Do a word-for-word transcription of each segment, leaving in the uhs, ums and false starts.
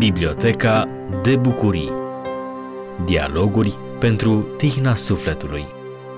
Biblioteca de bucurii. Dialoguri pentru tihna sufletului.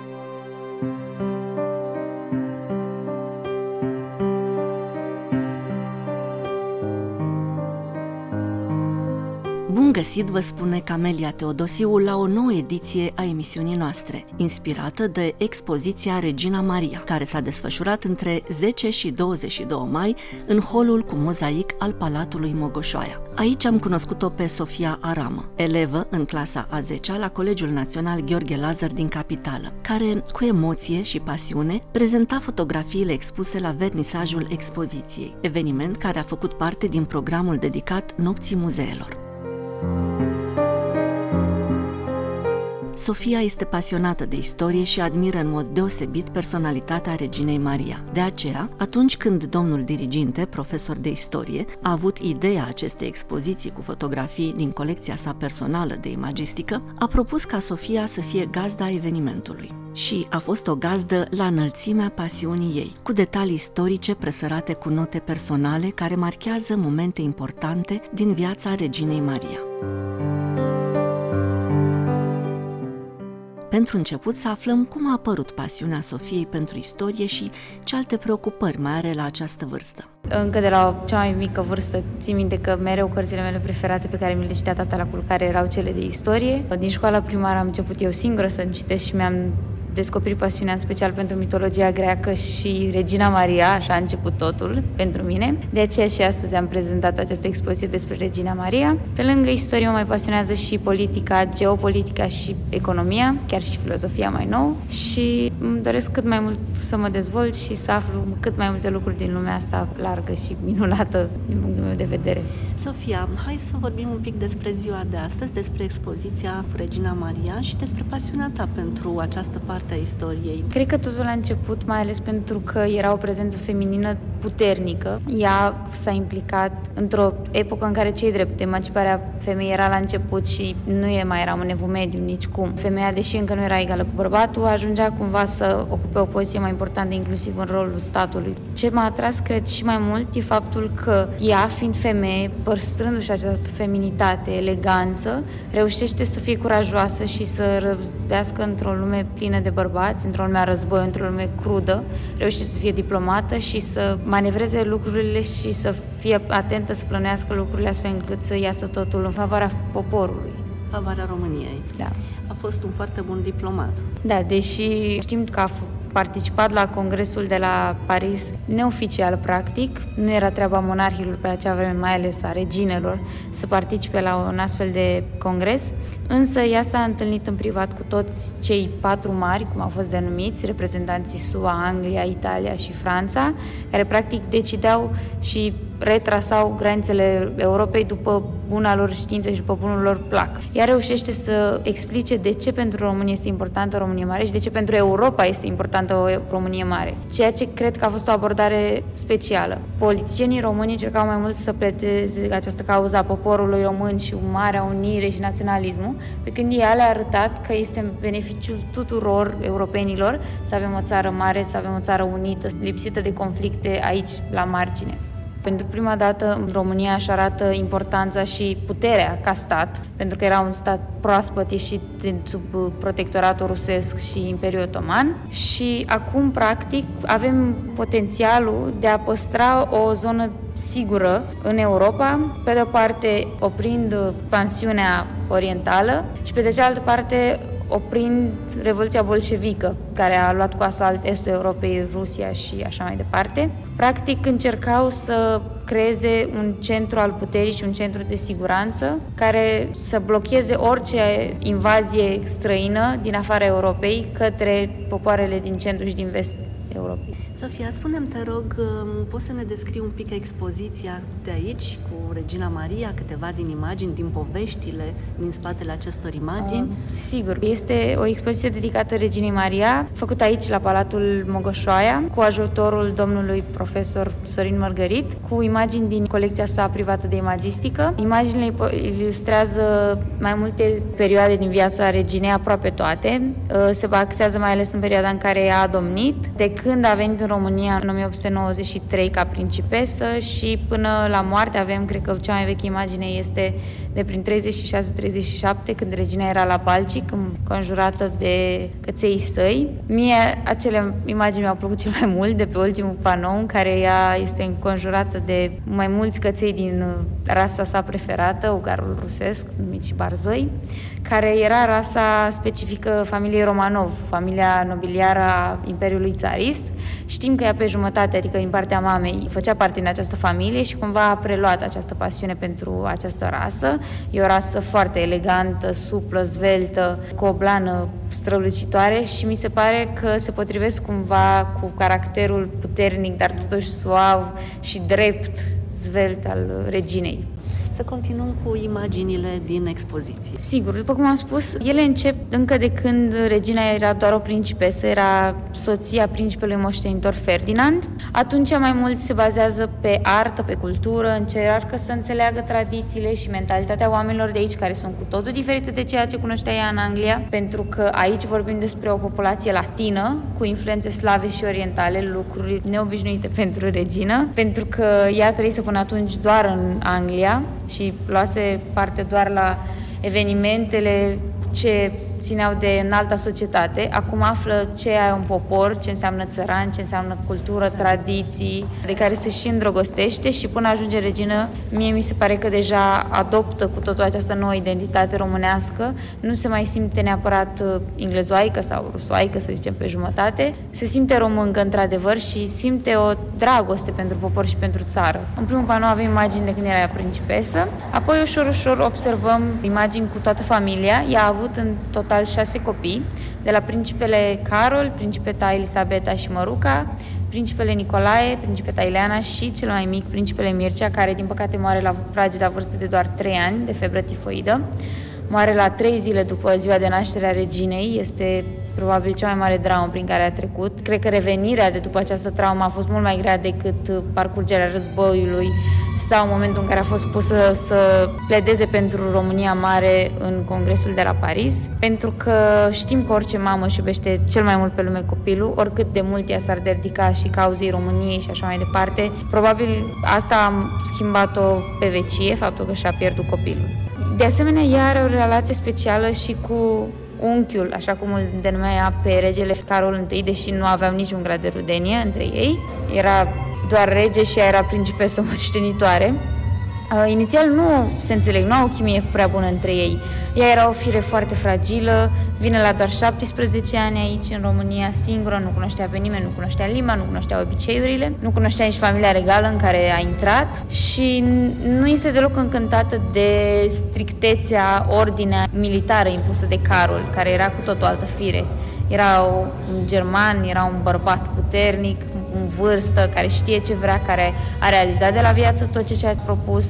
Bun găsit, vă spune Camelia Teodosiu la o nouă ediție a emisiunii noastre, inspirată de expoziția Regina Maria, care s-a desfășurat între zece și douăzeci și doi mai în holul cu mozaic al Palatului Mogoșoaia. Aici am cunoscut-o pe Sofia Aramă, elevă în clasa a zecea la Colegiul Național Gheorghe Lazar din capitală, care, cu emoție și pasiune, prezenta fotografiile expuse la vernisajul expoziției, eveniment care a făcut parte din programul dedicat Nopții Muzeelor. Sofia este pasionată de istorie și admiră în mod deosebit personalitatea Reginei Maria. De aceea, atunci când domnul diriginte, profesor de istorie, a avut ideea acestei expoziții cu fotografii din colecția sa personală de imagistică, a propus ca Sofia să fie gazda evenimentului. Și a fost o gazdă la înălțimea pasiunii ei, cu detalii istorice presărate cu note personale care marchează momente importante din viața Reginei Maria. Pentru început să aflăm cum a apărut pasiunea Sofiei pentru istorie și ce alte preocupări mai are la această vârstă. Încă de la cea mai mică vârstă țin minte că mereu cărțile mele preferate pe care mi le citea tata la culcare erau cele de istorie. Din școala primară am început eu singură să-mi citesc și mi-am descoperit pasiunea în special pentru mitologia greacă și Regina Maria, așa a început totul pentru mine. De aceea și astăzi am prezentat această expoziție despre Regina Maria. Pe lângă istorie mă mai pasionează și politica, geopolitica și economia, chiar și filozofia mai nou și îmi doresc cât mai mult să mă dezvolt și să aflu cât mai multe lucruri din lumea asta largă și minunată din punctul meu de vedere. Sofia, hai să vorbim un pic despre ziua de astăzi, despre expoziția cu Regina Maria și despre pasiunea ta pentru această parte a istoriei. Cred că totul a început mai ales pentru că era o prezență feminină puternică. Ea s-a implicat într-o epocă în care, ce-i drept, emanciparea femeii era la început și nu e mai era un evul mediu nicicum. Femeia, deși încă nu era egală cu bărbatul, ajungea cumva să ocupe o poziție mai importantă, inclusiv în rolul statului. Ce m-a atras, cred, și mai mult e faptul că ea, fiind femeie, păstrându-și această feminitate, eleganță, reușește să fie curajoasă și să răzbească într-o lume plină de bărbați, într-o lume a război, într-o lume crudă, reușește să fie diplomată și să manevreze lucrurile și să fie atentă, să plănuiască lucrurile astfel încât să iasă totul în favoarea poporului. Favoarea României. Da. A fost un foarte bun diplomat. Da, deși știm că a participat la congresul de la Paris neoficial, practic, nu era treaba monarhilor pe acea vreme, mai ales a reginelor, să participe la un astfel de congres, însă ea s-a întâlnit în privat cu toți cei patru mari, cum au fost denumiți, reprezentanții S U A, Anglia, Italia și Franța, care practic decideau și retrasau granițele Europei după buna lor știință și după bunul lor plac. Ea reușește să explice de ce pentru România este importantă o Românie mare și de ce pentru Europa este importantă o Românie mare, ceea ce cred că a fost o abordare specială. Politicienii români încercau mai mult să pleteze această cauză a poporului român și marea unire și naționalismul, pe când ea le-a arătat că este în beneficiul tuturor europenilor să avem o țară mare, să avem o țară unită, lipsită de conflicte aici, la margine. Pentru prima dată, România își arată importanța și puterea ca stat, pentru că era un stat proaspăt ieșit sub protectoratul rusesc și Imperiul Otoman și acum, practic, avem potențialul de a păstra o zonă sigură în Europa, pe de o parte oprind expansiunea orientală și pe de cealaltă parte oprind Revoluția bolșevică, care a luat cu asalt estul Europei, Rusia și așa mai departe. Practic încercau să creeze un centru al puterii și un centru de siguranță care să blocheze orice invazie străină din afara Europei către popoarele din centru și din vestul Europei. Sofia, spune-mi, te rog, poți să ne descrii un pic expoziția de aici cu Regina Maria, câteva din imagini, din poveștile din spatele acestor imagini? Uh, sigur, este o expoziție dedicată Reginei Maria, Maria, făcut aici la Palatul Mogoșoaia, cu ajutorul domnului profesor Sorin Mărgărit, cu imagini din colecția sa privată de imagistică. Imaginile ilustrează mai multe perioade din viața reginei, aproape toate. Se axează mai ales în perioada în care ea a domnit, de când a venit în România în o mie opt sute nouăzeci și trei ca principesă și până la moarte. Avem, cred că cea mai veche imagine este de prin treizeci și șase treizeci și șapte, când regina era la Balcic, înconjurată de căței săi. Mie acele imagini mi-au plăcut cel mai mult, de pe ultimul panou, în care ea este înconjurată de mai mulți căței din rasa sa preferată, ugarul rusesc, numit și barzoi, care era rasa specifică familiei Romanov, familia nobiliară a Imperiului Țarist. Știm că ea pe jumătate, adică din partea mamei, făcea parte din această familie și cumva a preluat această pasiune pentru această rasă. E o rasă foarte elegantă, suplă, zveltă, cu o blană strălucitoare și mi se pare că se potrivesc cumva cu caracterul puternic, dar totuși suav și drept, zvelt al reginei. Să continuăm cu imaginile din expoziție. Sigur, după cum am spus, ele încep încă de când regina era doar o principesă, era soția principelui moștenitor Ferdinand. Atunci mai mult se bazează pe artă, pe cultură, încearcă să înțeleagă tradițiile și mentalitatea oamenilor de aici, care sunt cu totul diferite de ceea ce cunoștea ea în Anglia, pentru că aici vorbim despre o populație latină, cu influențe slave și orientale, lucruri neobișnuite pentru regină, pentru că ea trăise până atunci doar în Anglia și luase parte doar la evenimentele ce țineau de înalta societate. Acum află ce e un popor, ce înseamnă țăran, ce înseamnă cultură, tradiții, de care se și îndrăgostește și până ajunge regină, mie mi se pare că deja adoptă cu totul această nouă identitate românească, nu se mai simte neapărat inglezoaică sau rusoaică, să zicem, pe jumătate, se simte româncă într-adevăr și simte o dragoste pentru popor și pentru țară. În primul panou avem imagini de când era ea principesă, apoi ușor, ușor observăm imagini cu toată familia. Ea a avut în total șase copii, de la principele Carol, principeta Elisabeta și Măruca, principele Nicolae, principeta Ileana și cel mai mic, principele Mircea, care din păcate moare la frageda vârstă de doar trei ani, de febră tifoidă. Moare la trei zile după ziua de naștere a reginei, este probabil cea mai mare dramă prin care a trecut. Cred că revenirea de după această traumă a fost mult mai grea decât parcurgerea războiului sau momentul în care a fost pusă să pledeze pentru România Mare în Congresul de la Paris, pentru că știm că orice mamă își iubește cel mai mult pe lume copilul, oricât de mult ea s-ar dedica și cauzei României și așa mai departe. Probabil asta a schimbat-o pe vecie, faptul că și-a pierdut copilul. De asemenea, ea are o relație specială și cu unchiul, așa cum îl denumea pe regele Carol I, deși nu aveau niciun grad de rudenie între ei. Era doar rege și ea era principesă moștenitoare. Uh, inițial nu se înțeleg, nu au o chimie prea bună între ei. Ea era o fire foarte fragilă, vine la doar șaptesprezece ani aici în România, singură, nu cunoștea pe nimeni, nu cunoștea limba, nu cunoștea obiceiurile, nu cunoștea nici familia regală în care a intrat și nu este deloc încântată de strictețea, ordinea militară impusă de Carol, care era cu tot o altă fire. Era un german, era un bărbat puternic, în vârstă, care știe ce vrea, care a realizat de la viață tot ce și-a propus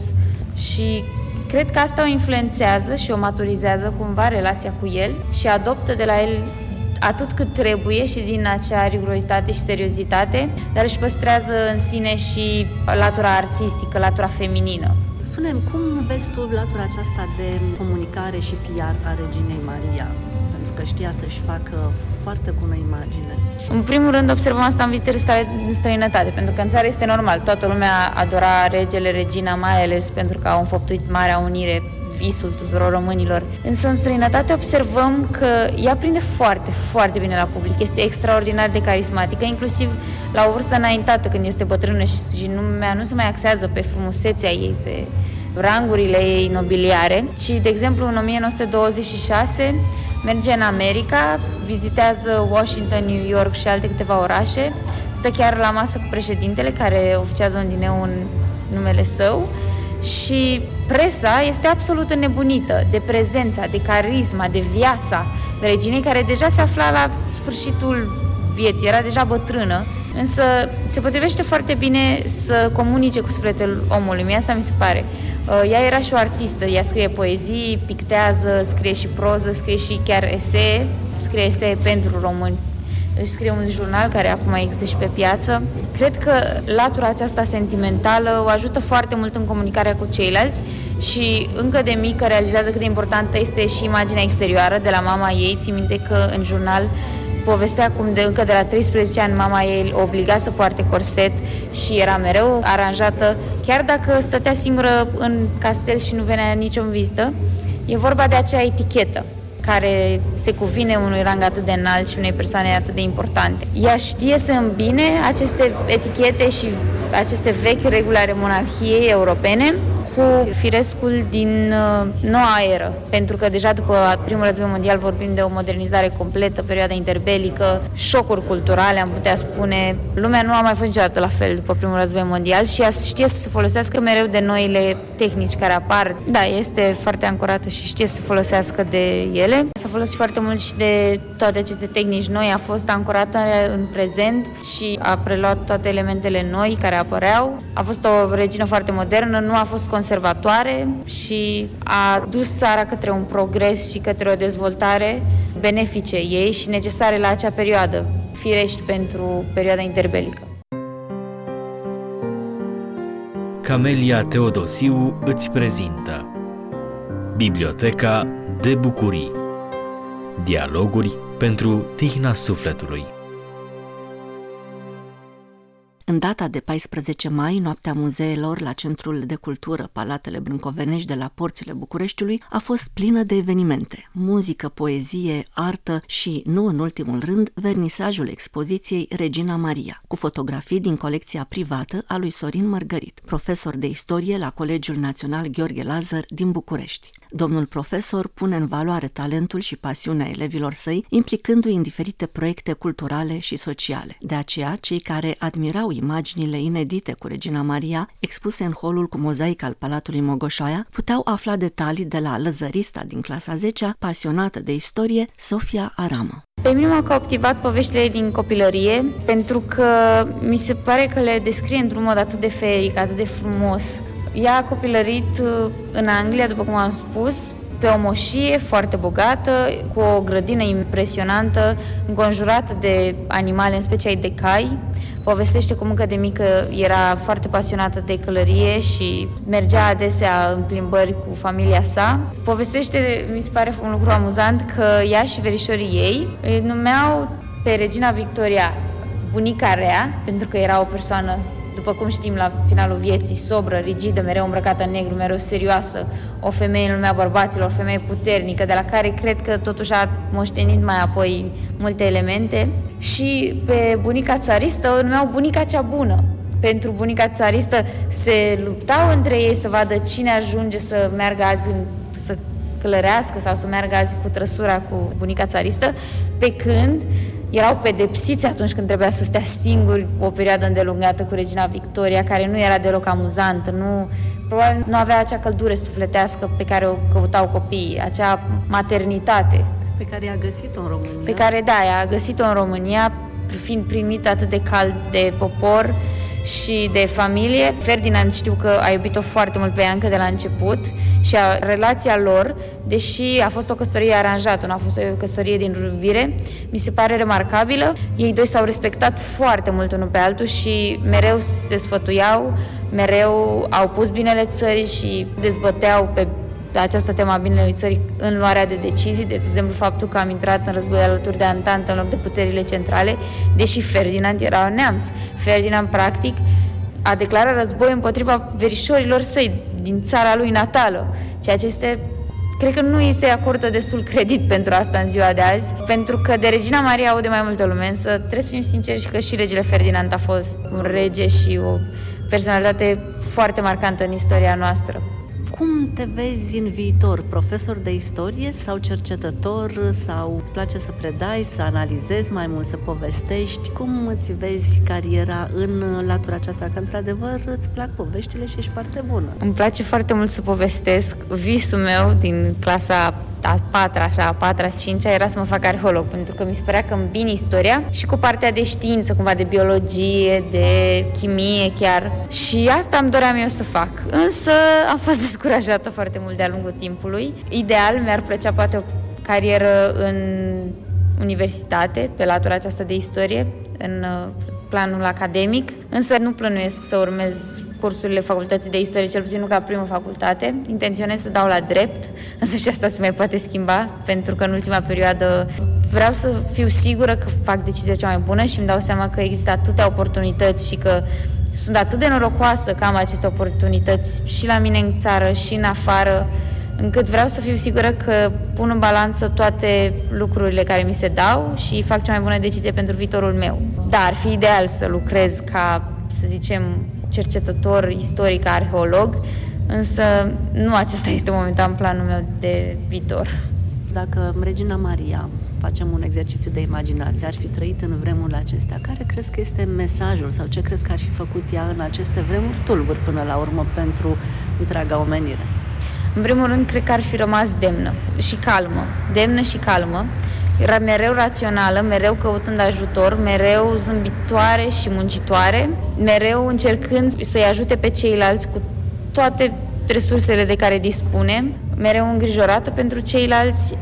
și cred că asta o influențează și o maturizează cumva relația cu el și adoptă de la el atât cât trebuie și din acea rigurozitate și seriozitate, dar își păstrează în sine și latura artistică, latura feminină. Spune-mi, cum vezi tu latura aceasta de comunicare și P R a reginei Maria? Că știa să-și facă foarte bună imagine. În primul rând observăm asta în vizitele sale în străinătate, pentru că în țară este normal, toată lumea adora regele, regina, mai ales pentru că au înfăptuit Marea Unire, visul tuturor românilor. Însă în străinătate observăm că ea prinde foarte, foarte bine la public, este extraordinar de carismatică, inclusiv la o vârstă înaintată, când este bătrână și, și nu, nu se mai axează pe frumusețea ei, pe rangurile ei nobiliare, ci, de exemplu, în o mie nouă sute douăzeci și șase merge în America, vizitează Washington, New York și alte câteva orașe, stă chiar la masă cu președintele, care oficiază un dineu în numele său și presa este absolut înnebunită de prezența, de carisma, de viața reginei, care deja se afla la sfârșitul vieții, era deja bătrână, însă se potrivește foarte bine să comunice cu sufletul omului, mie asta mi se pare. Ea era și o artistă, ea scrie poezii, pictează, scrie și proză, scrie și chiar esee, scrie esee pentru români, își scrie un jurnal care acum există și pe piață. Cred că latura aceasta sentimentală o ajută foarte mult în comunicarea cu ceilalți și încă de mică realizează cât de importantă este și imaginea exterioară de la mama ei. Țin minte că în jurnal povestea cum de, încă de la treisprezece ani mama ei o obliga să poarte corset și era mereu aranjată, chiar dacă stătea singură în castel și nu venea nicio în vizită. E vorba de acea etichetă care se cuvine unui rang atât de înalt și unei persoane atât de importante. Ea știe să îmbine aceste etichete și aceste vechi reguli ale monarhiei europene cu firescul din uh, noua eră, pentru că deja după primul război mondial vorbim de o modernizare completă, perioada interbelică, șocuri culturale, am putea spune. Lumea nu a mai fost niciodată la fel după primul război mondial și ea știe să se folosească mereu de noile tehnici care apar. Da, este foarte ancorată și știe să se folosească de ele. S-a folosit foarte mult și de toate aceste tehnici noi, a fost ancorată în prezent și a preluat toate elementele noi care apăreau. A fost o regină foarte modernă, nu a fost conservatoare și a dus țara către un progres și către o dezvoltare benefice ei și necesare la acea perioadă, firești pentru perioada interbelică. Camelia Teodosiu îți prezintă Biblioteca de bucurii. Dialoguri pentru tihna sufletului. În data de paisprezece mai, noaptea muzeelor la Centrul de Cultură Palatele Brâncovenești de la Porțile Bucureștiului a fost plină de evenimente, muzică, poezie, artă și, nu în ultimul rând, vernisajul expoziției Regina Maria, cu fotografii din colecția privată a lui Sorin Mărgărit, profesor de istorie la Colegiul Național Gheorghe Lazar din București. Domnul profesor pune în valoare talentul și pasiunea elevilor săi, implicându-i în diferite proiecte culturale și sociale. De aceea, cei care admirau imaginile inedite cu Regina Maria, expuse în holul cu mozaic al Palatului Mogoșoaia, puteau afla detalii de la lăzărista din clasa zecea, pasionată de istorie, Sofia Aramă. Pe mine m-au captivat poveștile din copilărie, pentru că mi se pare că le descrie într-un mod atât de feeric, atât de frumos. Ea a copilărit în Anglia, după cum am spus, pe o moșie foarte bogată, cu o grădină impresionantă, înconjurată de animale, în special de cai. Povestește cum încă de mică era foarte pasionată de călărie și mergea adesea în plimbări cu familia sa. Povestește, mi se pare un lucru amuzant, că ea și verișorii ei îi numeau pe Regina Victoria bunica rea, pentru că era o persoană, după cum știm, la finalul vieții, sobră, rigidă, mereu îmbrăcată în negru, mereu serioasă, o femeie în lumea bărbaților, o femeie puternică, de la care cred că totuși a moștenit mai apoi multe elemente. Și pe bunica țaristă o numeau bunica cea bună. Pentru bunica țaristă se luptau între ei să vadă cine ajunge să meargă azi în, să călărească sau să meargă azi cu trăsura cu bunica țaristă, pe când erau pedepsiți atunci când trebuia să stea singuri o perioadă îndelungată cu Regina Victoria, care nu era deloc amuzantă, nu, probabil nu avea acea căldură sufletească pe care o căutau copiii, acea maternitate. Pe care a găsit-o în România. Pe care, da, a găsit-o în România, fiind primit atât de cald de popor și de familie. Ferdinand știu că a iubit-o foarte mult pe ea încă de la început și a, relația lor, deși a fost o căsătorie aranjată, nu a fost o căsătorie din iubire, mi se pare remarcabilă. Ei doi s-au respectat foarte mult unul pe altul și mereu se sfătuiau, mereu au pus binele țării și dezbăteau pe această temă a binelui țării în luarea de decizii, de exemplu faptul că am intrat în război alături de Antantă în loc de puterile centrale, deși Ferdinand era neamț. Ferdinand, practic, a declarat război împotriva verișorilor săi din țara lui natală, ceea ce este, cred că nu îi se acordă destul credit pentru asta în ziua de azi, pentru că de Regina Maria aude mai multă lume, însă trebuie să fim sinceri și că și regele Ferdinand a fost un rege și o personalitate foarte marcantă în istoria noastră. Cum te vezi în viitor? Profesor de istorie sau cercetător? Sau îți place să predai, să analizezi mai mult, să povestești? Cum îți vezi cariera în latura aceasta? Că, într-adevăr, îți plac poveștile și ești foarte bună. Îmi place foarte mult să povestesc. Visul meu din clasa a patra, așa, a patra, a cincea, era să mă fac arheolog, pentru că mi se părea că îmbin istoria și cu partea de știință, cumva de biologie, de chimie chiar. Și asta îmi doream eu să fac. Însă am fost descurajată foarte mult de-a lungul timpului. Ideal, mi-ar plăcea poate o carieră în universitate, pe latura aceasta de istorie, în planul academic, însă nu plănuiesc să urmez cursurile facultății de istorie, cel puțin nu ca primă facultate. Intenționez să dau la drept, însă și asta se mai poate schimba, pentru că în ultima perioadă vreau să fiu sigură că fac decizia cea mai bună și îmi dau seama că există atâtea oportunități și că sunt atât de norocoasă că am aceste oportunități și la mine în țară și în afară, încât vreau să fiu sigură că pun în balanță toate lucrurile care mi se dau și fac cea mai bună decizie pentru viitorul meu. Da, ar fi ideal să lucrez ca, să zicem, cercetător istoric, arheolog, însă nu acesta este momentan planul meu de viitor. Dacă Regina Maria, facem un exercițiu de imaginație, ar fi trăit în vremurile acestea, care crezi că este mesajul sau ce crezi că ar fi făcut ea în aceste vremuri tulburi până la urmă pentru întreaga omenire? În primul rând, cred că ar fi rămas demnă și calmă, demnă și calmă. Era mereu rațională, mereu căutând ajutor, mereu zâmbitoare și muncitoare, mereu încercând să-i ajute pe ceilalți cu toate resursele de care dispune, mereu îngrijorată pentru ceilalți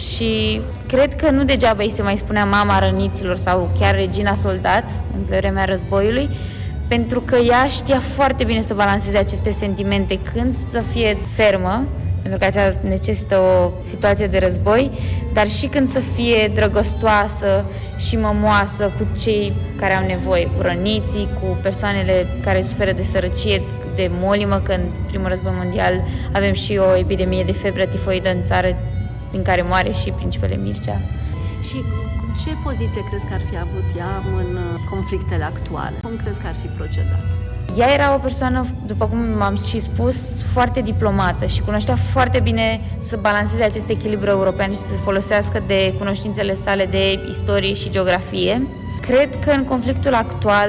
și cred că nu degeaba îi se mai spunea mama răniților sau chiar regina soldat în vremea războiului, pentru că ea știa foarte bine să balanceze aceste sentimente, când să fie fermă, pentru că aceea necesită o situație de război, dar și când să fie drăgăstoasă și mămoasă cu cei care au nevoie, cu răniții, cu persoanele care suferă de sărăcie, de molimă, că în primul război mondial avem și o epidemie de febră tifoidă în țară, din care moare și principele Mircea. Și ce poziție crezi că ar fi avut ea în conflictele actuale? Cum crezi că ar fi procedat? Ea era o persoană, după cum m-am și spus, foarte diplomată și cunoștea foarte bine să balanceze acest echilibru european și să se folosească de cunoștințele sale de istorie și geografie. Cred că în conflictul actual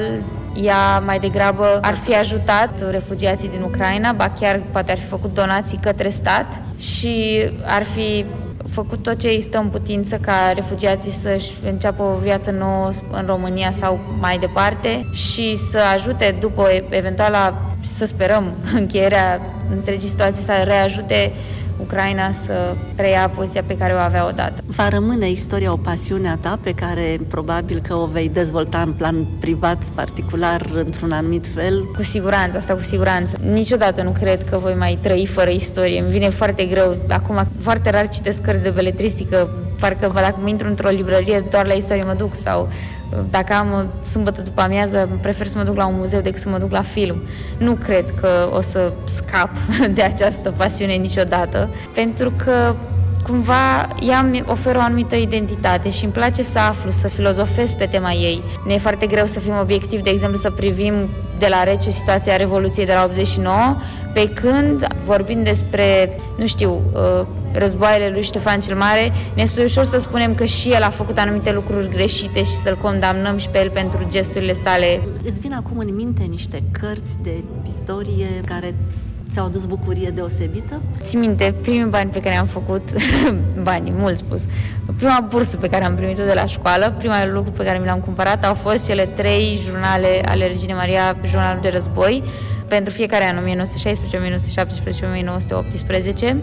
ea mai degrabă ar fi ajutat refugiații din Ucraina, ba chiar poate ar fi făcut donații către stat și ar fi făcut tot ce îi stă în putință ca refugiații să-și înceapă o viață nouă în România sau mai departe și să ajute după eventuala, să sperăm, încheierea întregii situații, să reajute Ucraina să preia poziția pe care o avea odată. Va rămâne istoria o pasiune a ta pe care probabil că o vei dezvolta în plan privat, particular, într-un anumit fel? Cu siguranță, asta cu siguranță. Niciodată nu cred că voi mai trăi fără istorie. Îmi vine foarte greu. Acum foarte rar citesc cărți de beletristică, parcă dacă mă intru într-o librărie doar la istorie mă duc sau dacă am sâmbătă după amiază, prefer să mă duc la un muzeu decât să mă duc la film. Nu cred că o să scap de această pasiune niciodată, pentru că cumva ea îmi oferă o anumită identitate și îmi place să aflu, să filozofez pe tema ei. Ne e foarte greu să fim obiectivi, de exemplu, să privim de la rece situația Revoluției de la optzeci și nouă, pe când, vorbind despre, nu știu, războaiele lui Ștefan cel Mare, ne este ușor să spunem că și el a făcut anumite lucruri greșite și să-l condamnăm și pe el pentru gesturile sale. Îți vin acum în minte niște cărți de istorie care ți-au adus bucurie deosebită? Țin minte, primii bani pe care am făcut, banii, mult spus, prima bursă pe care am primit-o de la școală, prima lucru pe care mi l-am cumpărat au fost cele trei jurnale ale Reginei Maria, jurnalul de război, pentru fiecare an, o mie nouă sute șaisprezece, o mie nouă sute șaptesprezece, o mie nouă sute optsprezece,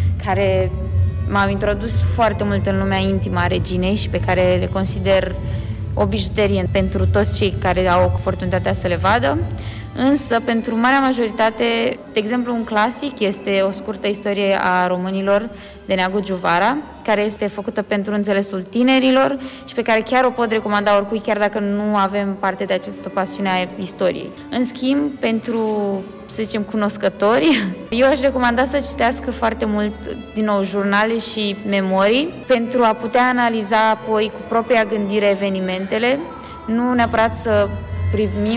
care m-au introdus foarte mult în lumea intimă a reginei și pe care le consider o bijuterie pentru toți cei care au oportunitatea să le vadă. Însă, pentru marea majoritate, de exemplu, un clasic este o scurtă istorie a românilor de Neagu Giuvara, care este făcută pentru înțelesul tinerilor și pe care chiar o pot recomanda oricui, chiar dacă nu avem parte de această pasiune a istoriei. În schimb, pentru, să zicem, cunoscători, eu aș recomanda să citească foarte mult, din nou, jurnale și memorii, pentru a putea analiza apoi cu propria gândire evenimentele, nu neapărat să primim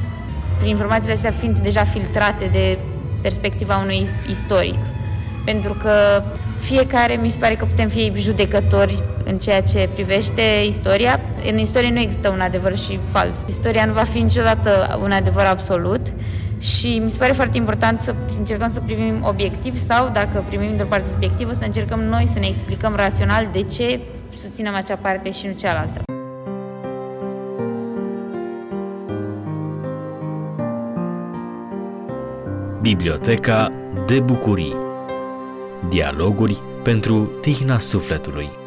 prin informațiile astea fiind deja filtrate de perspectiva unui istoric. Pentru că fiecare, mi se pare că putem fi judecători în ceea ce privește istoria. În istorie nu există un adevăr și fals. Istoria nu va fi niciodată un adevăr absolut și mi se pare foarte important să încercăm să privim obiectiv sau, dacă primim de o parte subiectivă, să încercăm noi să ne explicăm rațional de ce susținem acea parte și nu cealaltă. Biblioteca de bucurii. Dialoguri pentru tihna sufletului.